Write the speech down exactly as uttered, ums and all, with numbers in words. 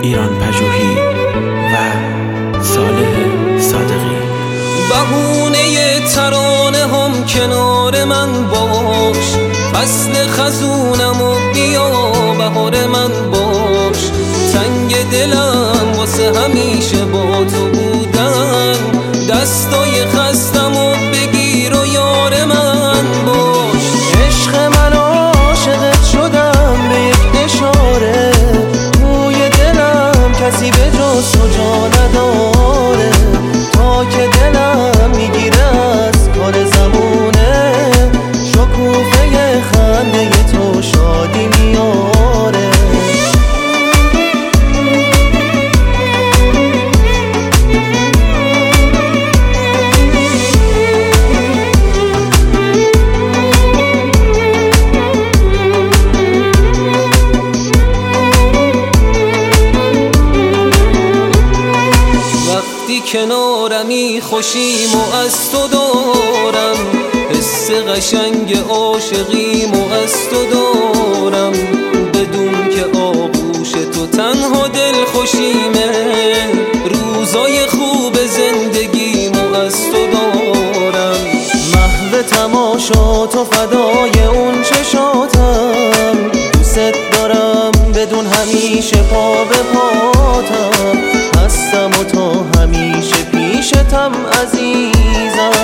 ایران پژوهی و صالح صادقی. بهونه ترانه هم کنار من باش، فصل خزونم و بیا بهار من باش. تنگ دلم واسه همیشه با تو بودن، دستای خستم و بگیر و یار من باش. عشق من عاشقت شدم به یک اشاره، توی دلم کسی به جز تو جا نداره. تا که دلم میگیره از کار زمونه، شکوفه خنده تو شادی میاره. کنارمی خوشیم و از تو دارم، حس قشنگ عاشقیم و از تو دارم. بدون که آغوش تو تنها دل خوشیمه، روزای خوب زندگیم و از تو دارم. محو تماشا تو فدای اون چشاتم، دوست دارم بدون همیشه پا به پاتم. هستم و تا همیشه پیشتم عزیزم.